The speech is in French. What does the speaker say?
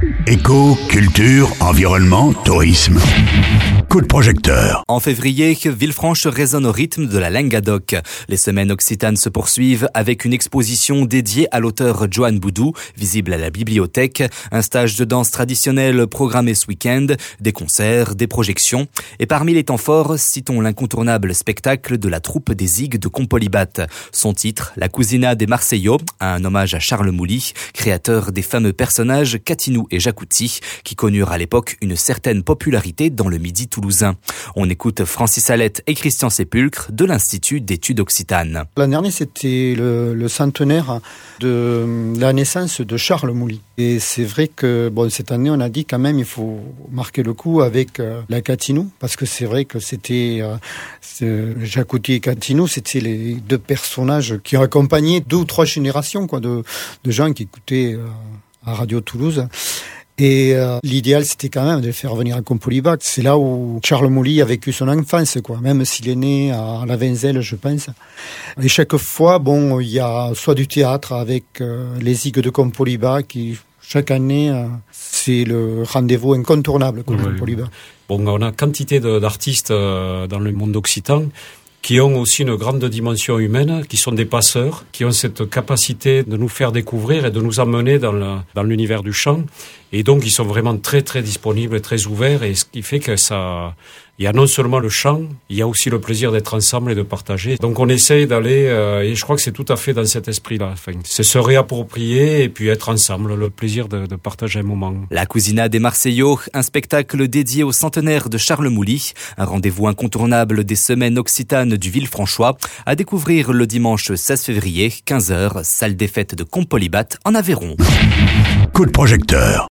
Éco, culture, environnement, tourisme. Coup de projecteur. En février, Villefranche résonne au rythme de la Languedoc. Les semaines occitanes se poursuivent avec une exposition dédiée à l'auteur Joanne Boudou, visible à la bibliothèque, un stage de danse traditionnelle programmé ce week-end, des concerts, des projections. Et parmi les temps forts, citons l'incontournable spectacle de la troupe des Zigues de Compolibat. Son titre, La Cousina des Marseillots, un hommage à Charles Mouly, créateur des fameux personnages Catinou et Jacouti, qui connurent à l'époque une certaine popularité dans le Midi toulousain. On écoute Francis Alette et Christian Sépulcre de l'Institut d'études occitanes. L'an dernier, c'était le centenaire de la naissance de Charles Mouly. Et c'est vrai que cette année, on a dit quand même il faut marquer le coup avec la Catinou, parce que c'est vrai que c'était Jacouti et Catinou, c'était les deux personnages qui ont accompagné 2 ou 3 générations de gens qui écoutaient à Radio Toulouse. Et l'idéal, c'était quand même de les faire venir à Compolibat. C'est là où Charles Mouly a vécu son enfance, même s'il est né à la Venzelle, je pense. Et chaque fois, il y a soit du théâtre avec les Zigues de Compolibat qui, chaque année, c'est le rendez-vous incontournable pour Compolibat. On a quantité d'artistes dans le monde occitan qui ont aussi une grande dimension humaine, qui sont des passeurs, qui ont cette capacité de nous faire découvrir et de nous emmener dans l'univers du chant. Et donc, ils sont vraiment très, très disponibles, très ouverts, et ce qui fait que il y a non seulement le chant, il y a aussi le plaisir d'être ensemble et de partager. Donc, on essaye d'aller, et je crois que c'est tout à fait dans cet esprit-là. Enfin, c'est se réapproprier et puis être ensemble, le plaisir de partager un moment. La Cousina des Marseillots, un spectacle dédié au centenaire de Charles Mouly, un rendez-vous incontournable des semaines occitanes du Villefranchois, à découvrir le dimanche 16 février, 15h, salle des fêtes de Compolibat en Aveyron. Coup de projecteur.